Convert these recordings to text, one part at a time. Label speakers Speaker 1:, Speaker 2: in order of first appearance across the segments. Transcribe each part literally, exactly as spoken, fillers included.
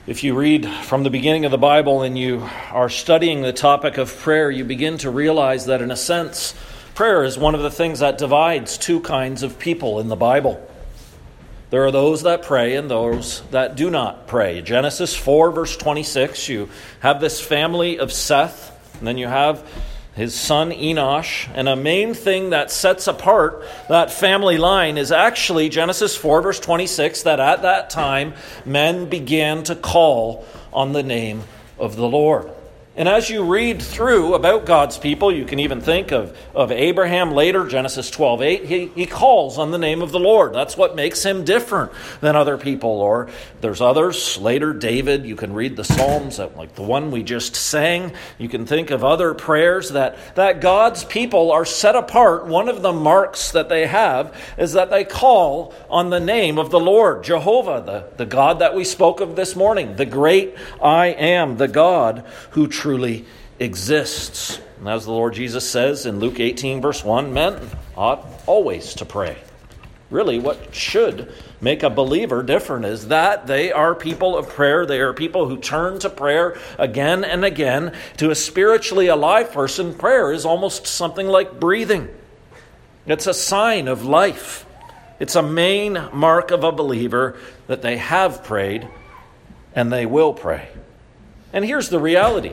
Speaker 1: If you read from the beginning of the Bible and you are studying the topic of prayer, you begin to realize that in a sense, prayer is one of the things that divides two kinds of people in the Bible. There are those that pray and those that do not pray. Genesis four, verse twenty-six, you have this family of Seth, and then you have his son Enosh, and a main thing that sets apart that family line is actually Genesis four, verse twenty-six, that at that time men began to call on the name of the Lord. And as you read through about God's people, you can even think of, of Abraham later, Genesis twelve eight. He, he calls on the name of the Lord. That's what makes him different than other people. Or there's others, later David, you can read the Psalms, like the one we just sang. You can think of other prayers that, that God's people are set apart. One of the marks that they have is that they call on the name of the Lord, Jehovah, the, the God that we spoke of this morning, the great I am, the God who truly exists. And as the Lord Jesus says in Luke eighteen, verse one, men ought always to pray. Really, what should make a believer different is that they are people of prayer. They are people who turn to prayer again and again. To a spiritually alive person, prayer is almost something like breathing. It's a sign of life. It's a main mark of a believer that they have prayed and they will pray. And here's the reality.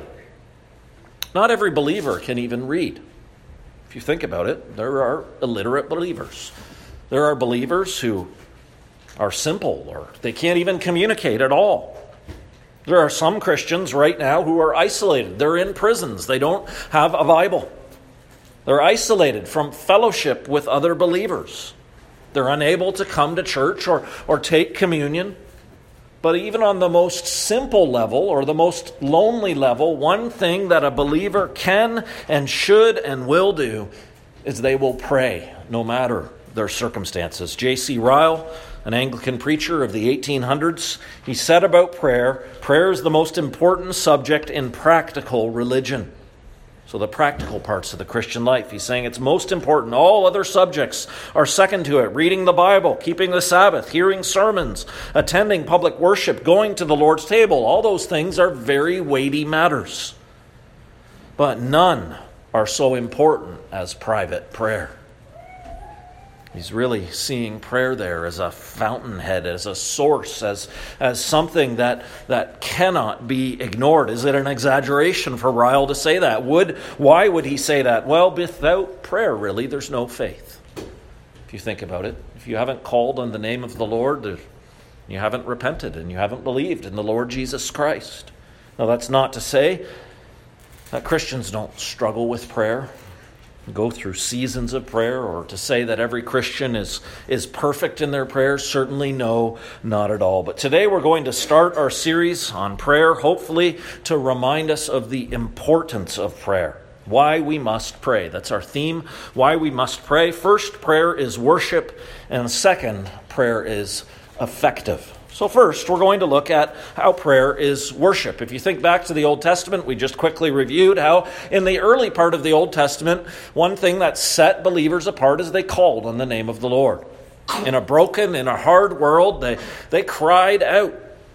Speaker 1: Not every believer can even read. If you think about it, there are illiterate believers. There are believers who are simple or they can't even communicate at all. There are some Christians right now who are isolated. They're in prisons. They don't have a Bible. They're isolated from fellowship with other believers. They're unable to come to church or, or take communion. But even on the most simple level or the most lonely level, one thing that a believer can and should and will do is they will pray no matter their circumstances. J C Ryle, an Anglican preacher of the eighteen hundreds, he said about prayer, prayer is the most important subject in practical religion. So the practical parts of the Christian life. He's saying it's most important. All other subjects are second to it. Reading the Bible, keeping the Sabbath, hearing sermons, attending public worship, going to the Lord's table. All those things are very weighty matters. But none are so important as private prayer. He's really seeing prayer there as a fountainhead, as a source, as, as something that, that cannot be ignored. Is it an exaggeration for Ryle to say that? Would Why would he say that? Well, without prayer, really, there's no faith. If you think about it, if you haven't called on the name of the Lord, you haven't repented and you haven't believed in the Lord Jesus Christ. Now, that's not to say that Christians don't struggle with prayer, go through seasons of prayer, or to say that every Christian is, is perfect in their prayers. Certainly no, not at all. But today we're going to start our series on prayer, hopefully to remind us of the importance of prayer. Why we must pray. That's our theme, why we must pray. First, prayer is worship, and second, prayer is effective. So first, we're going to look at how prayer is worship. If you think back to the Old Testament, we just quickly reviewed how in the early part of the Old Testament, one thing that set believers apart is they called on the name of the Lord. In a broken, in a hard world, they, they cried out.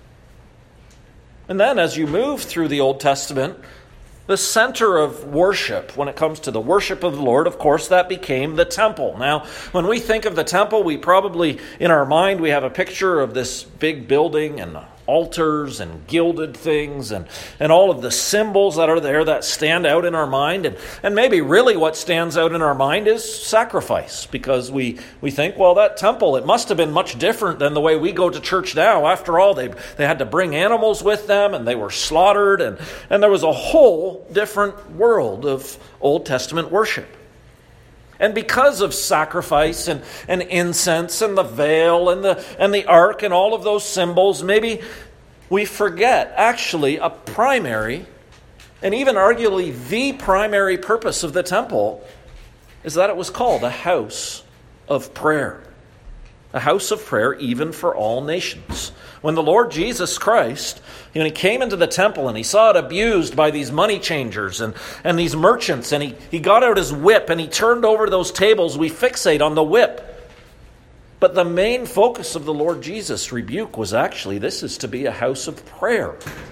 Speaker 1: And then as you move through the Old Testament, the center of worship, when it comes to the worship of the Lord, of course, that became the temple. Now, when we think of the temple, we probably, in our mind, we have a picture of this big building and altars and gilded things and, and all of the symbols that are there that stand out in our mind. And, and maybe really what stands out in our mind is sacrifice, because we, we think, well, that temple, it must have been much different than the way we go to church now. After all, they, they had to bring animals with them and they were slaughtered, and, and there was a whole different world of Old Testament worship. And because of sacrifice and, and incense and the veil and the and the ark and all of those symbols, maybe we forget actually a primary and even arguably the primary purpose of the temple is that it was called a house of prayer. A house of prayer even for all nations. When the Lord Jesus Christ, you know, he came into the temple and he saw it abused by these money changers and, and these merchants, and he, he got out his whip and he turned over those tables. We fixate on the whip. But the main focus of the Lord Jesus' rebuke was actually, this is to be a house of prayer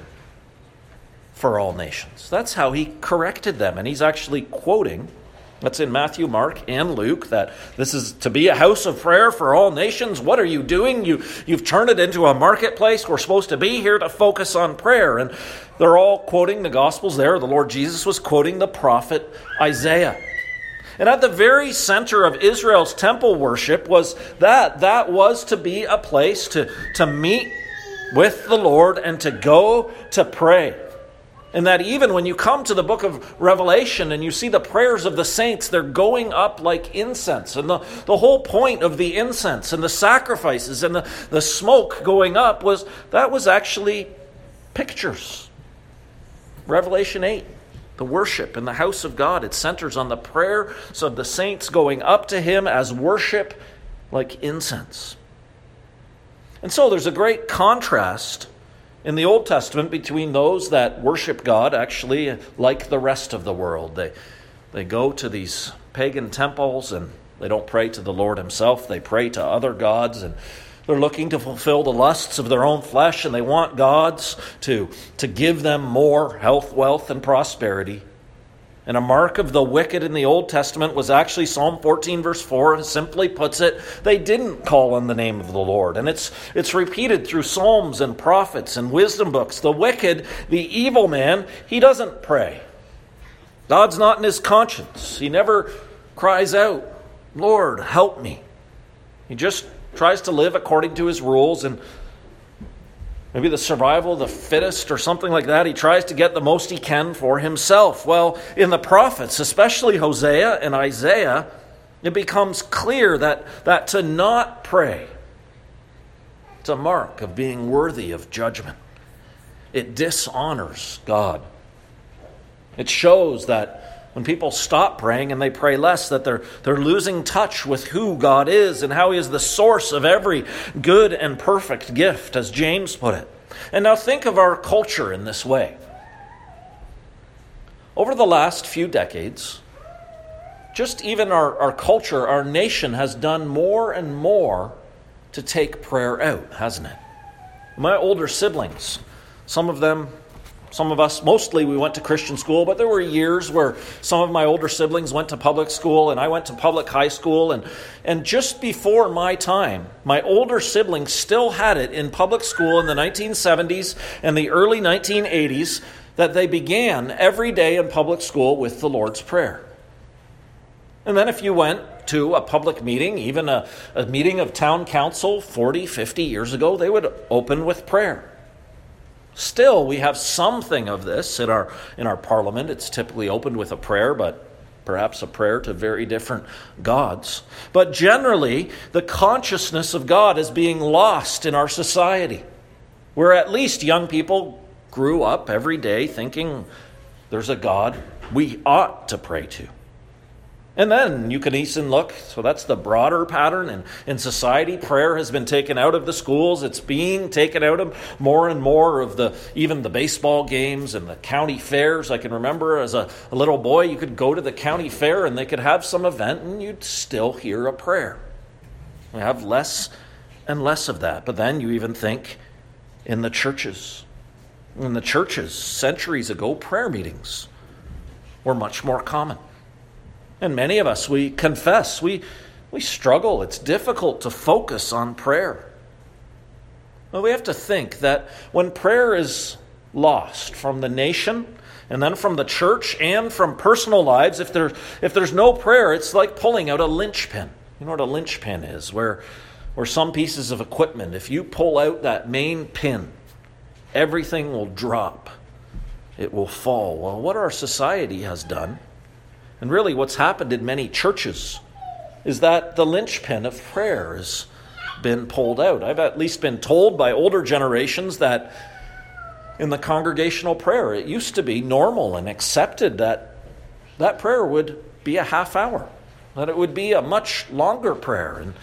Speaker 1: for all nations. That's how he corrected them. And he's actually quoting, that's in Matthew, Mark, and Luke, that this is to be a house of prayer for all nations. What are you doing? You, you've turned it into a marketplace. We're supposed to be here to focus on prayer. And they're all quoting the Gospels there. The Lord Jesus was quoting the prophet Isaiah. And at the very center of Israel's temple worship was that. That was to be a place to, to meet with the Lord and to go to pray. And that even when you come to the book of Revelation and you see the prayers of the saints, they're going up like incense. And the, the whole point of the incense and the sacrifices and the, the smoke going up was, that was actually pictures. Revelation eight. The worship in the house of God, it centers on the prayers of the saints going up to him as worship like incense. And so there's a great contrast in the Old Testament between those that worship God actually like the rest of the world. They, they go to these pagan temples and they don't pray to the Lord himself. They pray to other gods, and they're looking to fulfill the lusts of their own flesh, and they want gods to, to give them more health, wealth, and prosperity. And a mark of the wicked in the Old Testament was actually Psalm fourteen, verse four. It simply puts it, they didn't call on the name of the Lord. And it's, it's repeated through Psalms and prophets and wisdom books. The wicked, the evil man, he doesn't pray. God's not in his conscience. He never cries out, Lord, help me. He just tries to live according to his rules, and maybe the survival of the fittest or something like that. He tries to get the most he can for himself. Well, in the prophets, especially Hosea and Isaiah, it becomes clear that, that to not pray, it's a mark of being worthy of judgment. It dishonors God. It shows that when people stop praying and they pray less, that they're, they're losing touch with who God is and how he is the source of every good and perfect gift, as James put it. And now think of our culture in this way. Over the last few decades, just even our, our culture, our nation has done more and more to take prayer out, hasn't it? My older siblings, some of them Some of us, mostly we went to Christian school, but there were years where some of my older siblings went to public school and I went to public high school. And, and just before my time, my older siblings still had it in public school in the nineteen seventies and the early nineteen eighties that they began every day in public school with the Lord's Prayer. And then if you went to a public meeting, even a, a meeting of town council forty, fifty years ago, they would open with prayer. Still, we have something of this in our in our parliament. It's typically opened with a prayer, but perhaps a prayer to very different gods. But generally, the consciousness of God is being lost in our society, where at least young people grew up every day thinking there's a God we ought to pray to. And then you can even look, so that's the broader pattern in, in society. Prayer has been taken out of the schools. It's being taken out of more and more of the, even the baseball games and the county fairs. I can remember as a, a little boy, you could go to the county fair and they could have some event and you'd still hear a prayer. We have less and less of that. But then you even think in the churches. In the churches, centuries ago, prayer meetings were much more common. And many of us, we confess, we, we struggle. It's difficult to focus on prayer. Well, we have to think that when prayer is lost from the nation and then from the church and from personal lives, if, there, if there's no prayer, it's like pulling out a linchpin. You know what a linchpin is? Where, where some pieces of equipment, if you pull out that main pin, everything will drop. It will fall. Well, what our society has done, and really what's happened in many churches, is that the linchpin of prayer has been pulled out. I've at least been told by older generations that in the congregational prayer, it used to be normal and accepted that that prayer would be a half hour, that it would be a much longer prayer. And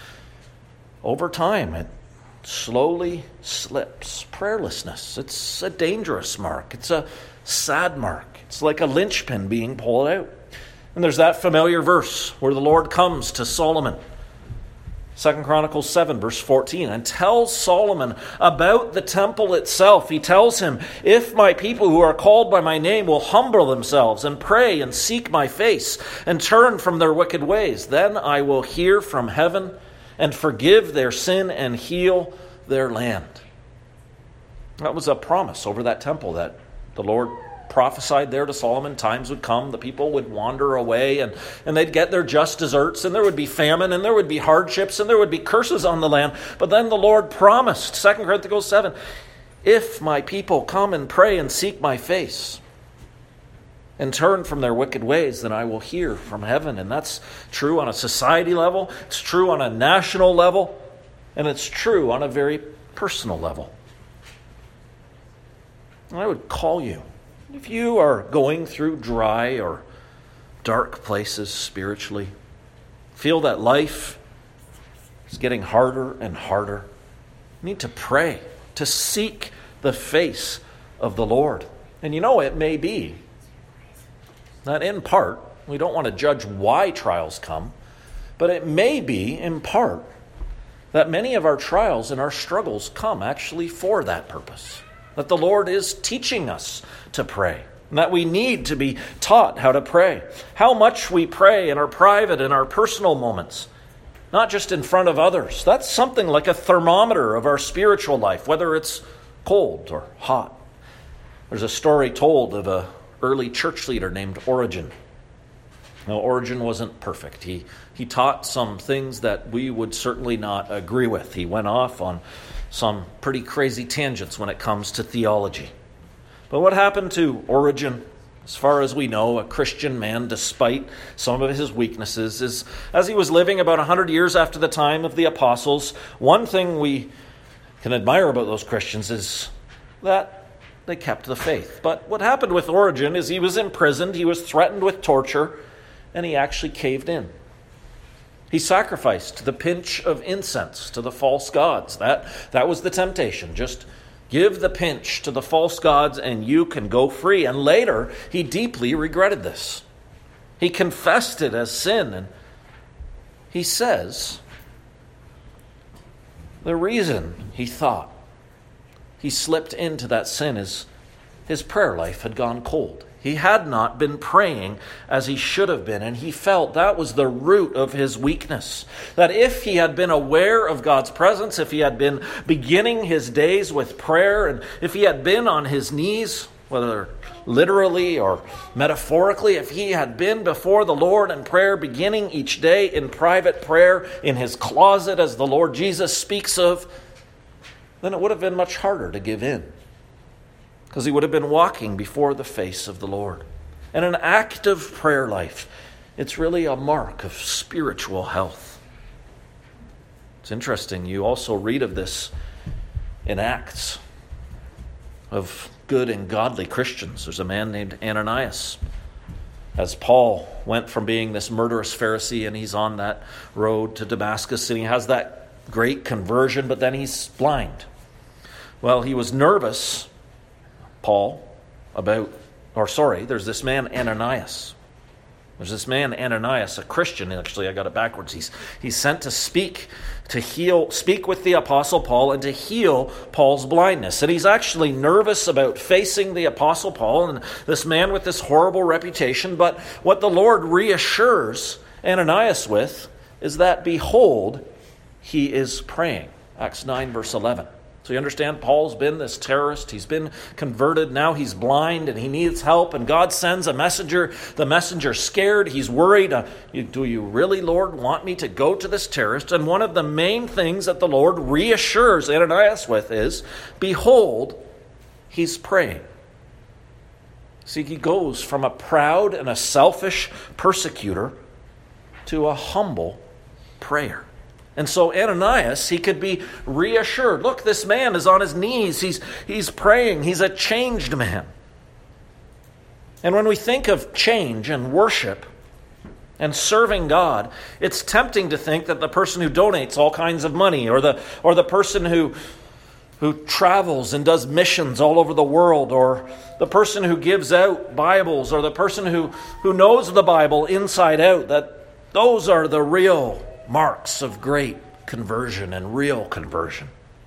Speaker 1: over time, it slowly slips. Prayerlessness, it's a dangerous mark. It's a sad mark. It's like a linchpin being pulled out. And there's that familiar verse where the Lord comes to Solomon, Second Chronicles seven, verse fourteen, and tells Solomon about the temple itself. He tells him, if my people who are called by my name will humble themselves and pray and seek my face and turn from their wicked ways, then I will hear from heaven and forgive their sin and heal their land. That was a promise over that temple that the Lord prophesied there to Solomon. Times would come, the people would wander away, and, and they'd get their just deserts, and there would be famine, and there would be hardships, and there would be curses on the land. But then the Lord promised, Second Chronicles seven, if my people come and pray and seek my face and turn from their wicked ways, then I will hear from heaven. And that's true on a society level, it's true on a national level, and it's true on a very personal level. And I would call you, if you are going through dry or dark places spiritually, feel that life is getting harder and harder, you need to pray, to seek the face of the Lord. And you know, it may be that in part, we don't want to judge why trials come, but it may be in part that many of our trials and our struggles come actually for that purpose. That the Lord is teaching us to pray, and that we need to be taught how to pray. How much we pray in our private and our personal moments, not just in front of others. That's something like a thermometer of our spiritual life, whether it's cold or hot. There's a story told of an early church leader named Origen. Now, Origen wasn't perfect. He, he taught some things that we would certainly not agree with. He went off on some pretty crazy tangents when it comes to theology. But what happened to Origen, as far as we know, a Christian man, despite some of his weaknesses, is as he was living about one hundred years after the time of the apostles, one thing we can admire about those Christians is that they kept the faith. But what happened with Origen is he was imprisoned, he was threatened with torture, and he actually caved in. He sacrificed the pinch of incense to the false gods. That, that was the temptation. Just give the pinch to the false gods and you can go free. And later, he deeply regretted this. He confessed it as sin. And he says the reason he thought he slipped into that sin is his prayer life had gone cold. He had not been praying as he should have been, and he felt that was the root of his weakness. That if he had been aware of God's presence, if he had been beginning his days with prayer, and if he had been on his knees, whether literally or metaphorically, if he had been before the Lord in prayer, beginning each day in private prayer, in his closet as the Lord Jesus speaks of, then it would have been much harder to give in. Because he would have been walking before the face of the Lord. And an active prayer life, it's really a mark of spiritual health. It's interesting, you also read of this in Acts, of good and godly Christians. There's a man named Ananias. As Paul went from being this murderous Pharisee, and he's on that road to Damascus, and he has that great conversion, but then he's blind. Well, he was nervous, Paul, about, or sorry, there's this man Ananias. There's this man Ananias, a Christian. Actually, I got it backwards. He's he's sent to speak, to heal, speak with the Apostle Paul and to heal Paul's blindness. And he's actually nervous about facing the Apostle Paul and this man with this horrible reputation. But what the Lord reassures Ananias with is that, behold, he is praying. Acts nine, verse eleven. So you understand, Paul's been this terrorist. He's been converted. Now he's blind and he needs help. And God sends a messenger. The messenger's scared. He's worried. Uh, do you really, Lord, want me to go to this terrorist? And one of the main things that the Lord reassures Ananias with is, behold, he's praying. See, he goes from a proud and a selfish persecutor to a humble prayer. And so Ananias, he could be reassured. Look, this man is on his knees. He's, he's praying. He's a changed man. And when we think of change and worship and serving God, it's tempting to think that the person who donates all kinds of money, or the or the person who who travels and does missions all over the world, or the person who gives out Bibles, or the person who, who knows the Bible inside out, that those are the real marks of great conversion and real conversion.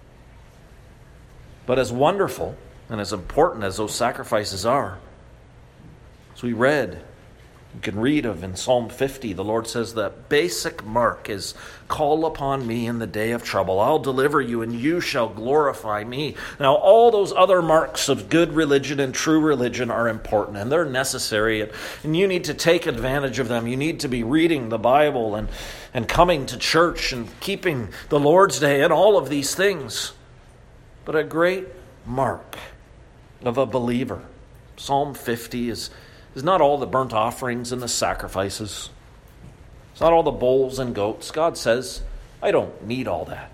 Speaker 1: But as wonderful and as important as those sacrifices are, as we read, you can read of in Psalm fifty, the Lord says that basic mark is, call upon me in the day of trouble. I'll deliver you and you shall glorify me. Now, all those other marks of good religion and true religion are important and they're necessary. And, and you need to take advantage of them. You need to be reading the Bible and, and coming to church and keeping the Lord's Day and all of these things. But a great mark of a believer, Psalm fifty is is not all the burnt offerings and the sacrifices. It's not all the bulls and goats. God says, I don't need all that.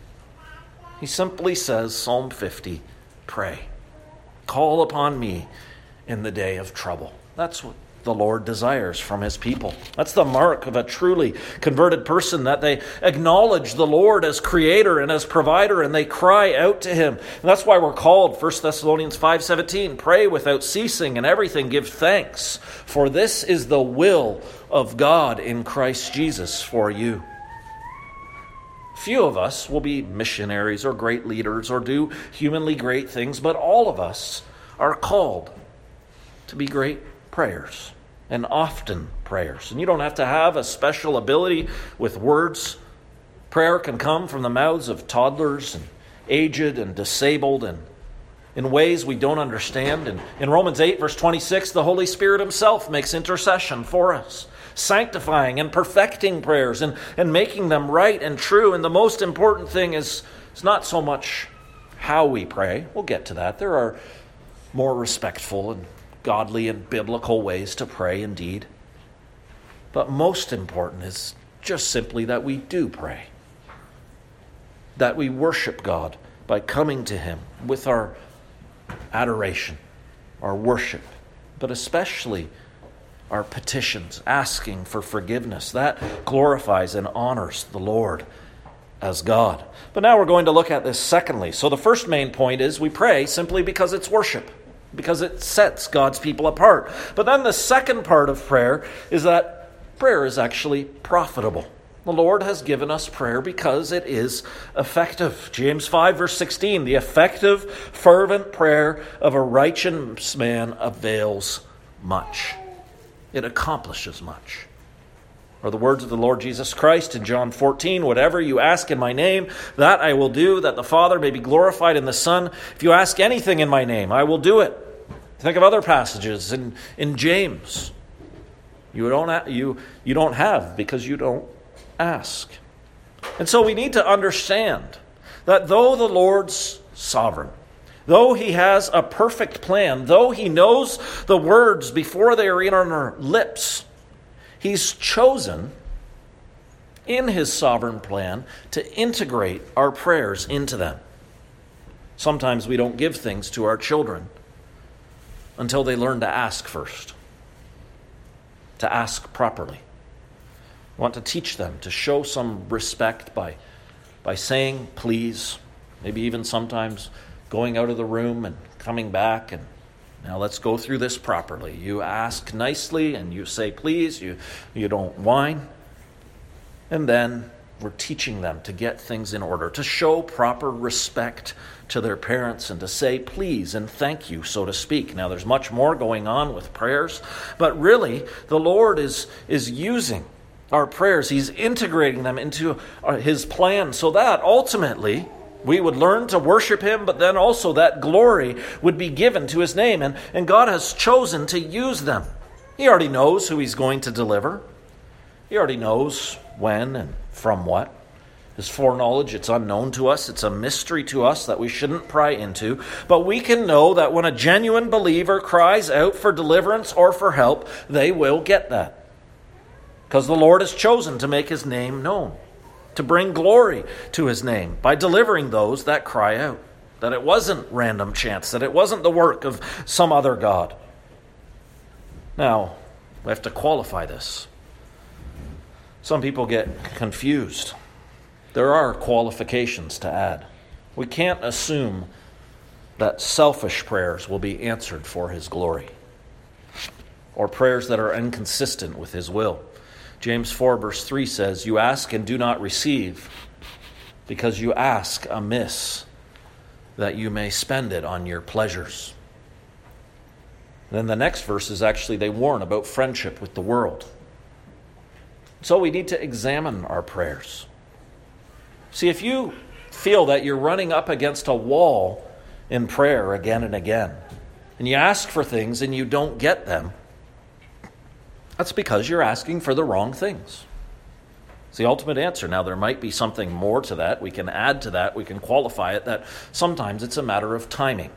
Speaker 1: He simply says, Psalm fifty, pray. Call upon me in the day of trouble. That's what the Lord desires from his people. That's the mark of a truly converted person, that they acknowledge the Lord as creator and as provider, and they cry out to him. And that's why we're called, First Thessalonians five seventeen, pray without ceasing, and everything give thanks, for this is the will of God in Christ Jesus for you. Few of us will be missionaries or great leaders or do humanly great things, but all of us are called to be great prayers, and often prayers. And you don't have to have a special ability with words. Prayer can come from the mouths of toddlers and aged and disabled and in ways we don't understand. And in Romans eight, verse twenty-six, the Holy Spirit himself makes intercession for us, sanctifying and perfecting prayers and, and making them right and true. And the most important thing is, it's not so much how we pray. We'll get to that. There are more respectful and godly and biblical ways to pray indeed. But most important is just simply that we do pray. That we worship God by coming to him with our adoration, our worship, but especially our petitions, asking for forgiveness. That glorifies and honors the Lord as God. But now we're going to look at this secondly. So the first main point is we pray simply because it's worship, because it sets God's people apart. But then the second part of prayer is that prayer is actually profitable. The Lord has given us prayer because it is effective. James five, verse sixteen, the effective, fervent prayer of a righteous man avails much. It accomplishes much. Or the words of the Lord Jesus Christ in John fourteen, whatever you ask in my name, that I will do, that the Father may be glorified in the Son. If you ask anything in my name, I will do it. Think of other passages in, in James. You don't, you, you don't have because you don't ask. And so we need to understand that though the Lord's sovereign, though he has a perfect plan, though he knows the words before they are in our lips, he's chosen in his sovereign plan to integrate our prayers into them. Sometimes we don't give things to our children until they learn to ask first, to ask properly. We want to teach them to show some respect by, by saying please, maybe even sometimes going out of the room and coming back and now let's go through this properly. You ask nicely and you say please, you, you don't whine. And then we're teaching them to get things in order, to show proper respect to their parents and to say please and thank you, so to speak. Now there's much more going on with prayers, but really the Lord is, is using our prayers. He's integrating them into his plan so that ultimately we would learn to worship him, but then also that glory would be given to his name. And, and God has chosen to use them. He already knows who he's going to deliver. He already knows when and from what. His foreknowledge, it's unknown to us. It's a mystery to us that we shouldn't pry into. But we can know that when a genuine believer cries out for deliverance or for help, they will get that. Because the Lord has chosen to make his name known, to bring glory to his name by delivering those that cry out. That it wasn't random chance, that it wasn't the work of some other God. Now, we have to qualify this. Some people get confused. There are qualifications to add. We can't assume that selfish prayers will be answered for his glory, or prayers that are inconsistent with his will. James four verse three says, you ask and do not receive because you ask amiss, that you may spend it on your pleasures. Then the next verse is actually, they warn about friendship with the world. So we need to examine our prayers. See, if you feel that you're running up against a wall in prayer again and again, and you ask for things and you don't get them, that's because you're asking for the wrong things. It's the ultimate answer. Now, there might be something more to that. We can add to that. We can qualify it that sometimes it's a matter of timing.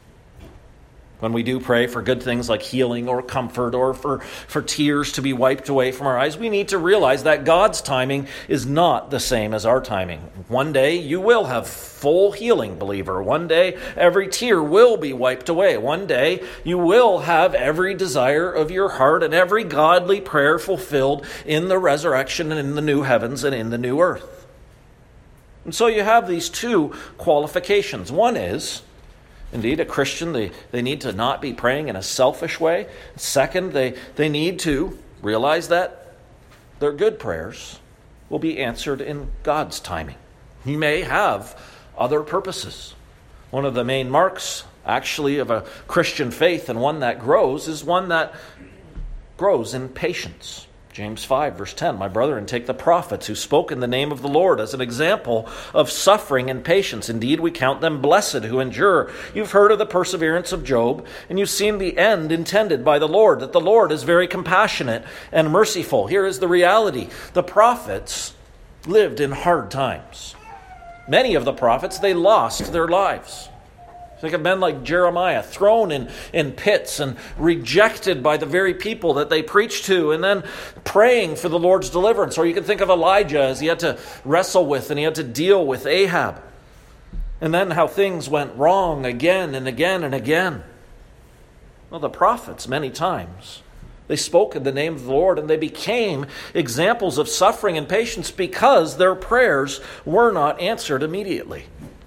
Speaker 1: When we do pray for good things like healing or comfort or for, for tears to be wiped away from our eyes, we need to realize that God's timing is not the same as our timing. One day you will have full healing, believer. One day every tear will be wiped away. One day you will have every desire of your heart and every godly prayer fulfilled in the resurrection and in the new heavens and in the new earth. And so you have these two qualifications. One is, indeed, a Christian, they, they need to not be praying in a selfish way. Second, they, they need to realize that their good prayers will be answered in God's timing. He may have other purposes. One of the main marks, actually, of a Christian faith and one that grows is one that grows in patience. James five, verse ten, my brethren, take the prophets who spoke in the name of the Lord as an example of suffering and patience. Indeed, we count them blessed who endure. You've heard of the perseverance of Job, and you've seen the end intended by the Lord, that the Lord is very compassionate and merciful. Here is the reality. The prophets lived in hard times. Many of the prophets, they lost their lives. Think of men like Jeremiah, thrown in, in pits and rejected by the very people that they preached to, and then praying for the Lord's deliverance. Or you can think of Elijah as he had to wrestle with and he had to deal with Ahab. And then how things went wrong again and again and again. Well, the prophets, many times, they spoke in the name of the Lord, and they became examples of suffering and patience because their prayers were not answered immediately.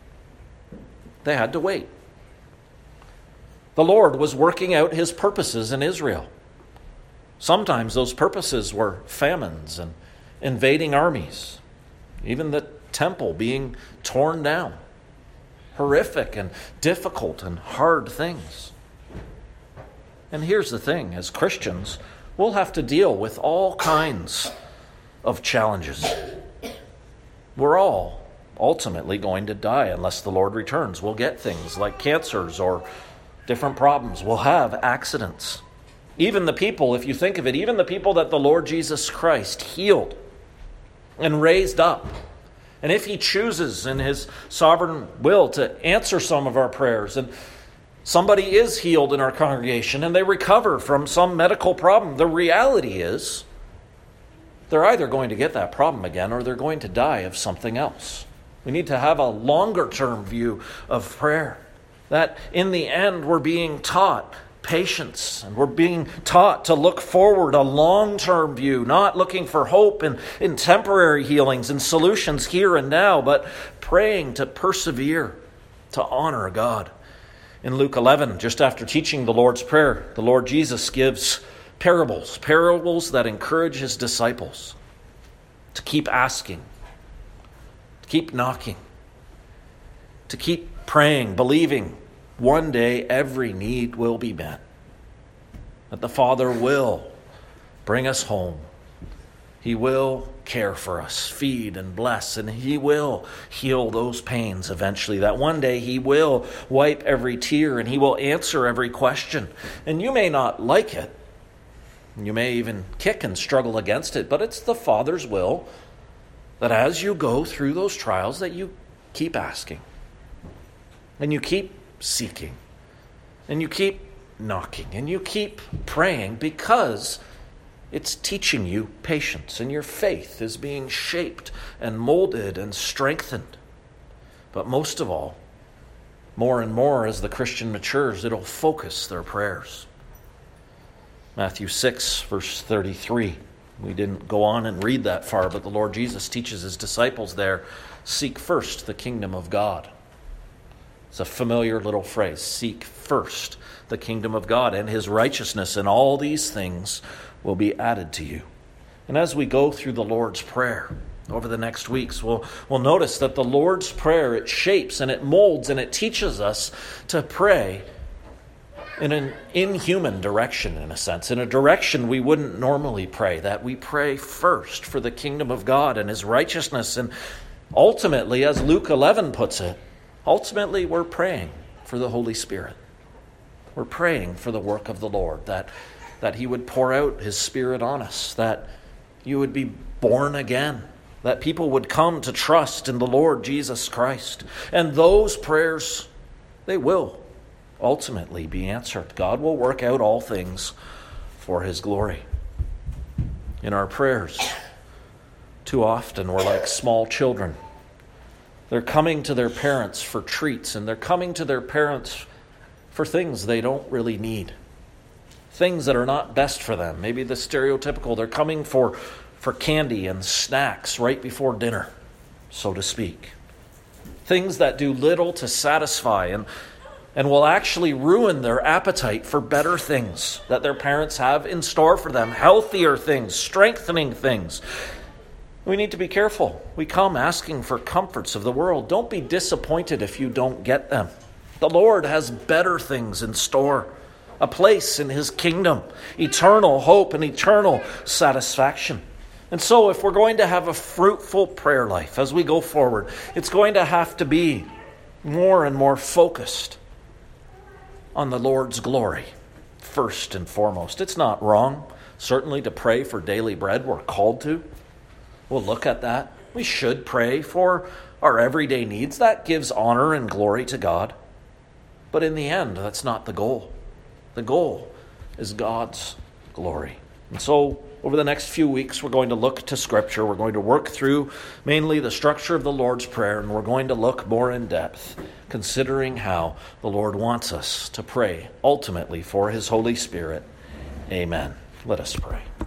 Speaker 1: They had to wait. The Lord was working out his purposes in Israel. Sometimes those purposes were famines and invading armies, even the temple being torn down. Horrific and difficult and hard things. And here's the thing, as Christians, we'll have to deal with all kinds of challenges. We're all ultimately going to die unless the Lord returns. We'll get things like cancers or different problems. We'll have accidents. Even the people, if you think of it, even the people that the Lord Jesus Christ healed and raised up, and if he chooses in his sovereign will to answer some of our prayers, and somebody is healed in our congregation and they recover from some medical problem, the reality is they're either going to get that problem again or they're going to die of something else. We need to have a longer-term view of prayer. That in the end, we're being taught patience, and we're being taught to look forward, a long-term view, not looking for hope in, in temporary healings and solutions here and now, but praying to persevere, to honor God. In Luke eleven, just after teaching the Lord's Prayer, the Lord Jesus gives parables, parables that encourage his disciples to keep asking, to keep knocking, to keep praying, believing one day every need will be met, that the Father will bring us home. He will care for us, feed and bless, and he will heal those pains eventually, that one day he will wipe every tear and he will answer every question. And you may not like it. You may even kick and struggle against it, but it's the Father's will that as you go through those trials that you keep asking. And you keep seeking. And you keep knocking. And you keep praying because it's teaching you patience. And your faith is being shaped and molded and strengthened. But most of all, more and more as the Christian matures, it'll focus their prayers. Matthew six, verse thirty-three. We didn't go on and read that far, but the Lord Jesus teaches his disciples there, seek first the kingdom of God. It's a familiar little phrase. Seek first the kingdom of God and his righteousness, and all these things will be added to you. And as we go through the Lord's Prayer, over the next weeks, we'll, we'll notice that the Lord's Prayer, it shapes and it molds and it teaches us to pray in an inhuman direction, in a sense, in a direction we wouldn't normally pray, that we pray first for the kingdom of God and his righteousness. And ultimately, as Luke eleven puts it, ultimately we're praying for the Holy Spirit. We're praying for the work of the Lord, that, that he would pour out his Spirit on us, that you would be born again, that people would come to trust in the Lord Jesus Christ. And those prayers, they will ultimately be answered. God will work out all things for his glory. In our prayers, too often we're like small children. They're coming to their parents for treats, and they're coming to their parents for things they don't really need. Things that are not best for them. Maybe the stereotypical, they're coming for for candy and snacks right before dinner, so to speak. Things that do little to satisfy and, and will actually ruin their appetite for better things that their parents have in store for them, healthier things, strengthening things. We need to be careful. We come asking for comforts of the world. Don't be disappointed if you don't get them. The Lord has better things in store, a place in his kingdom, eternal hope and eternal satisfaction. And so if we're going to have a fruitful prayer life as we go forward, it's going to have to be more and more focused on the Lord's glory, first and foremost. It's not wrong, certainly, to pray for daily bread. We're called to. We'll look at that. We should pray for our everyday needs. That gives honor and glory to God. But in the end, that's not the goal. The goal is God's glory. And so over the next few weeks, we're going to look to Scripture. We're going to work through mainly the structure of the Lord's Prayer, and we're going to look more in depth, considering how the Lord wants us to pray ultimately for his Holy Spirit. Amen. Let us pray.